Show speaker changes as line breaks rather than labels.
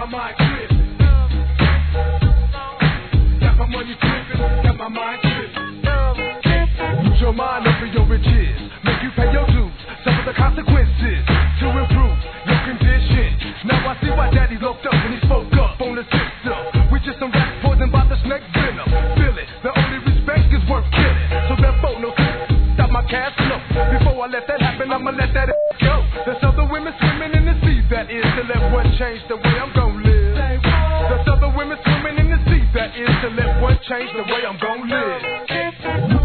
mind tripping. Got my money tripping, got my mind tripping. Use your mind over your riches, make you pay your dues. Suffer the consequences to improve your condition. Now I see why Daddy looked up when he spoke up on the system. We just some rats poisoned by the snake venom. Feel it, the only respect is worth killing. So therefore, no stop my cash flow. Before I let that happen, I'ma let that go. There's other women swimming in the sea, that is to let one change the way I'm gon' live. There's other women swimming in the sea, that is to let one change the way I'm gon' live.